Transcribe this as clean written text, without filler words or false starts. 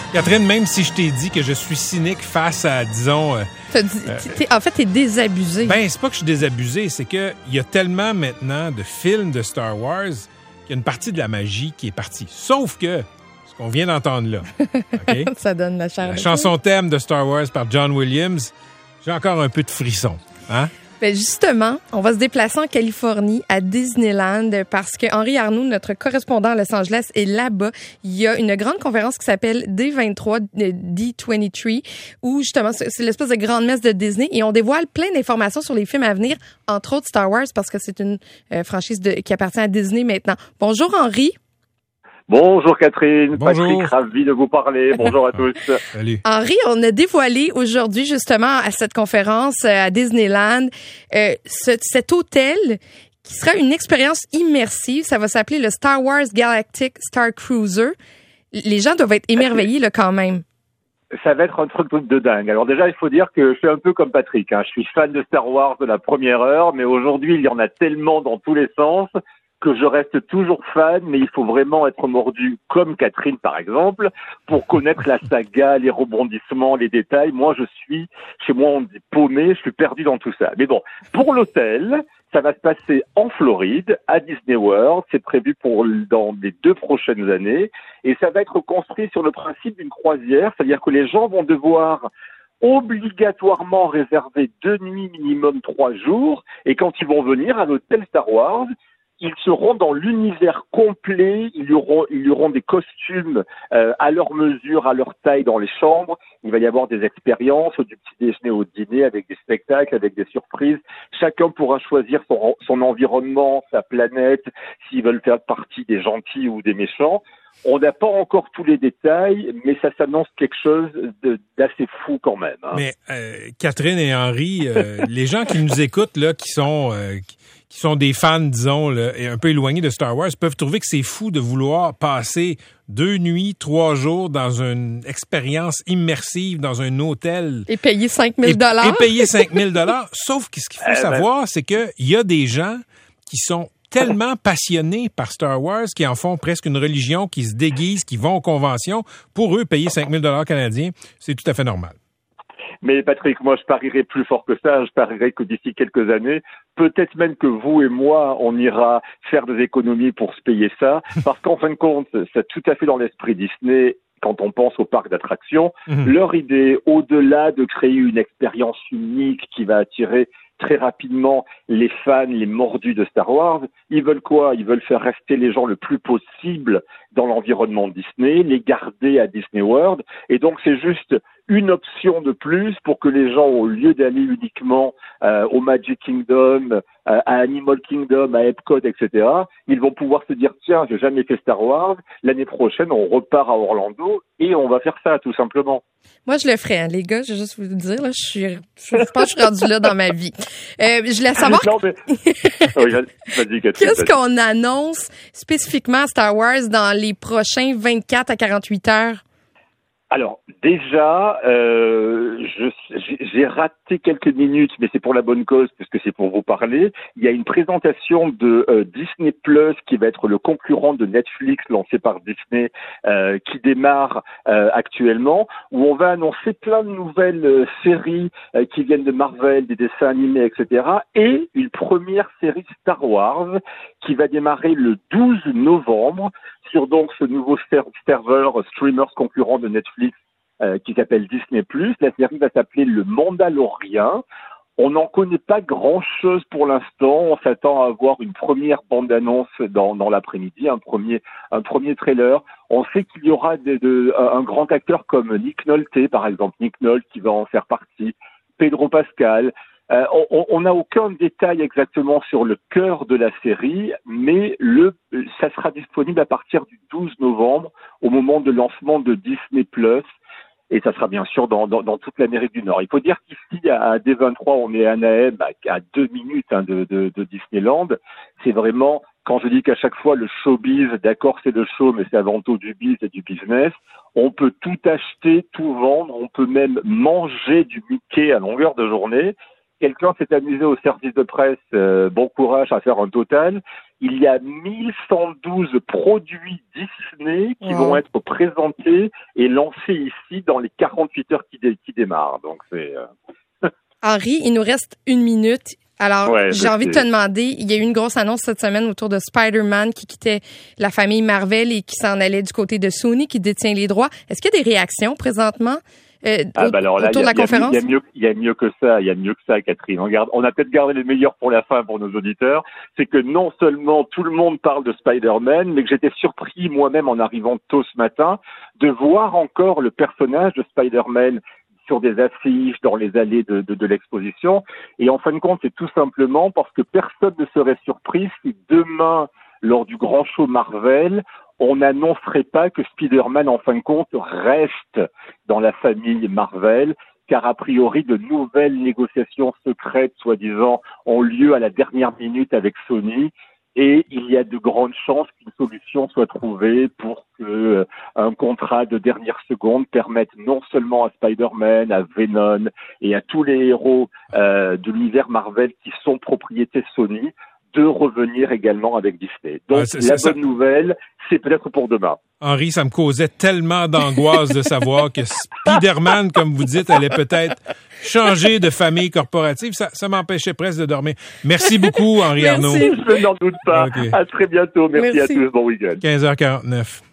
Catherine, même si je t'ai dit que je suis cynique face à, disons... en fait, t'es désabusé. Ben, c'est pas que je suis désabusé, c'est qu'il y a tellement maintenant de films de Star Wars qu'il y a une partie de la magie qui est partie. Sauf que, ce qu'on vient d'entendre là, okay? Ça donne la chair. La chanson thème de Star Wars par John Williams, j'ai encore un peu de frisson. Hein? Ben justement, on va se déplacer en Californie, à Disneyland, parce que Henri Arnoux, notre correspondant à Los Angeles, est là-bas. Il y a une grande conférence qui s'appelle D23, D23, où justement, c'est l'espèce de grande messe de Disney, et on dévoile plein d'informations sur les films à venir, entre autres Star Wars, parce que c'est une franchise qui appartient à Disney maintenant. Bonjour Henri. Bonjour Catherine, Bonjour. Patrick, ravi de vous parler. Bonjour à tous. Salut. Henri, on a dévoilé aujourd'hui justement à cette conférence à Disneyland cet hôtel qui sera une expérience immersive. Ça va s'appeler le Star Wars Galactic Star Cruiser. Les gens doivent être émerveillés là quand même. Ça va être un truc de dingue. Alors déjà, il faut dire que je suis un peu comme Patrick. Hein. Je suis fan de Star Wars de la première heure, mais aujourd'hui, il y en a tellement dans tous les sens que je reste toujours fan, mais il faut vraiment être mordu comme Catherine, par exemple, pour connaître la saga, les rebondissements, les détails. Moi, chez moi, on dit paumé, je suis perdu dans tout ça. Mais bon, pour l'hôtel, ça va se passer en Floride, à Disney World. C'est prévu dans les 2 prochaines années. Et ça va être construit sur le principe d'une croisière, c'est-à-dire que les gens vont devoir obligatoirement réserver 2 nuits minimum 3 jours. Et quand ils vont venir à l'hôtel Star Wars, ils seront dans l'univers complet, il y auront des costumes à leur mesure, à leur taille dans les chambres. Il va y avoir des expériences, du petit déjeuner au dîner, avec des spectacles, avec des surprises. Chacun pourra choisir son environnement, sa planète, s'ils veulent faire partie des gentils ou des méchants. On n'a pas encore tous les détails, mais ça s'annonce quelque chose d'assez fou quand même. Hein. Mais Catherine et Henri, les gens qui nous écoutent, là, qui sont des fans, disons, là, et un peu éloignés de Star Wars, peuvent trouver que c'est fou de vouloir passer 2 nuits, 3 jours dans une expérience immersive, dans un hôtel. Et payer 5 000 Et payer 5 000 Sauf que ce qu'il faut savoir, c'est qu'il y a des gens qui sont tellement passionnés par Star Wars qui en font presque une religion, qui se déguisent, qui vont aux conventions. Pour eux, payer 5 000 canadiens, c'est tout à fait normal. Mais Patrick, moi je parierais plus fort que ça, je parierais que d'ici quelques années, peut-être même que vous et moi, on ira faire des économies pour se payer ça, parce qu'en fin de compte, c'est tout à fait dans l'esprit Disney. Quand on pense au parc d'attractions, leur idée, au-delà de créer une expérience unique qui va attirer très rapidement les fans, les mordus de Star Wars, ils veulent quoi? Ils veulent faire rester les gens le plus possible dans l'environnement Disney, les garder à Disney World, et donc c'est juste une option de plus pour que les gens, au lieu d'aller uniquement au Magic Kingdom, à Animal Kingdom, à Epcot, etc., ils vont pouvoir se dire, tiens, j'ai jamais fait Star Wars, l'année prochaine, on repart à Orlando et on va faire ça, tout simplement. Moi, je le ferais, hein, les gars, je vais juste vous le dire, là, je pense que je suis rendue là dans ma vie. Je voulais savoir... Non, mais... Oui, vas-y, Catherine. Qu'est-ce qu'on annonce spécifiquement à Star Wars dans les prochains 24 à 48 heures? Alors, déjà, j'ai raté quelques minutes, mais c'est pour la bonne cause, puisque c'est pour vous parler. Il y a une présentation de Disney Plus, qui va être le concurrent de Netflix lancé par Disney, qui démarre actuellement, où on va annoncer plein de nouvelles séries qui viennent de Marvel, des dessins animés, etc., et une première série Star Wars qui va démarrer le 12 novembre sur donc ce nouveau serveur streamers concurrent de Netflix qui s'appelle Disney+. La série va s'appeler Le Mandalorian. On n'en connaît pas grand-chose pour l'instant. On s'attend à avoir une première bande-annonce dans l'après-midi, un premier trailer. On sait qu'il y aura un grand acteur comme Nick Nolte, par exemple. Nick Nolte qui va en faire partie. Pedro Pascal. On n'a aucun détail exactement sur le cœur de la série, mais ça sera disponible à partir du 12 novembre, au moment de lancement de Disney+, et ça sera bien sûr dans toute l'Amérique du Nord. Il faut dire qu'ici, à D23, on est à Anaheim, à 2 minutes de Disneyland. C'est vraiment, quand je dis qu'à chaque fois, le showbiz, d'accord, c'est le show, mais c'est avant tout du biz et du business. On peut tout acheter, tout vendre, on peut même manger du Mickey à longueur de journée. Quelqu'un s'est amusé au service de presse, bon courage à faire un total. il y a 1112 produits Disney qui vont être présentés et lancés ici dans les 48 heures qui démarrent. Donc c'est... Henri, il nous reste 1 minute. Alors, j'ai envie de te demander, il y a eu une grosse annonce cette semaine autour de Spider-Man qui quittait la famille Marvel et qui s'en allait du côté de Sony qui détient les droits. Est-ce qu'il y a des réactions présentement autour de la conférence? Il y a mieux que ça, Catherine. On a peut-être gardé les meilleurs pour la fin pour nos auditeurs. C'est que non seulement tout le monde parle de Spider-Man, mais que j'étais surpris moi-même en arrivant tôt ce matin de voir encore le personnage de Spider-Man sur des affiches, dans les allées de l'exposition. Et en fin de compte, c'est tout simplement parce que personne ne serait surpris si demain, lors du grand show Marvel, on n'annoncerait pas que Spider-Man, en fin de compte, reste dans la famille Marvel, car a priori, de nouvelles négociations secrètes, soi-disant, ont lieu à la dernière minute avec Sony. Et il y a de grandes chances qu'une solution soit trouvée pour que un contrat de dernière seconde permette non seulement à Spider-Man, à Venom et à tous les héros de l'univers Marvel qui sont propriété Sony de revenir également avec Disney. Donc bonne nouvelle, c'est peut-être pour demain. Henri, ça me causait tellement d'angoisse de savoir que Spider-Man, comme vous dites, allait peut-être changer de famille corporative. Ça m'empêchait presque de dormir. Merci beaucoup, Henri Arnaud. Je n'en doute pas. Okay. À très bientôt. Merci à tous. Bon week-end. 15h49.